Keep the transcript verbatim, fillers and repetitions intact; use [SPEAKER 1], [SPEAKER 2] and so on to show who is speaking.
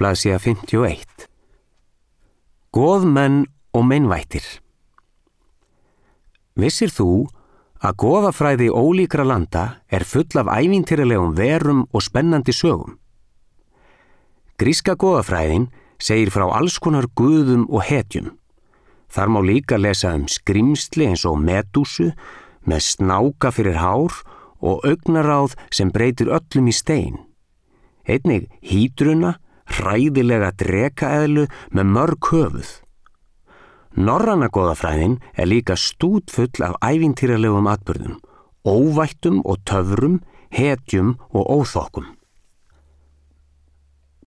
[SPEAKER 1] blaðsíða fimmtíu og eitt. Goðmenn og meinvættir. Vissir þú að goðafræði ólíkra landa er full af ævintýralegum verum og spennandi sögum? Gríska goðafræðin segir frá alls konar guðum og hetjum. Þar má líka lesa um skrímsli eins og Medúsu með snáka fyrir hár og augnaráð sem breytir öllum í stein. Einnig hýdruna, hræðilega drekaeðlu með mörg höfuð. Norræna goðafræðin er líka stútfull af ævintýralegum atburðum, óvættum og töfrum, hetjum og óþokkum.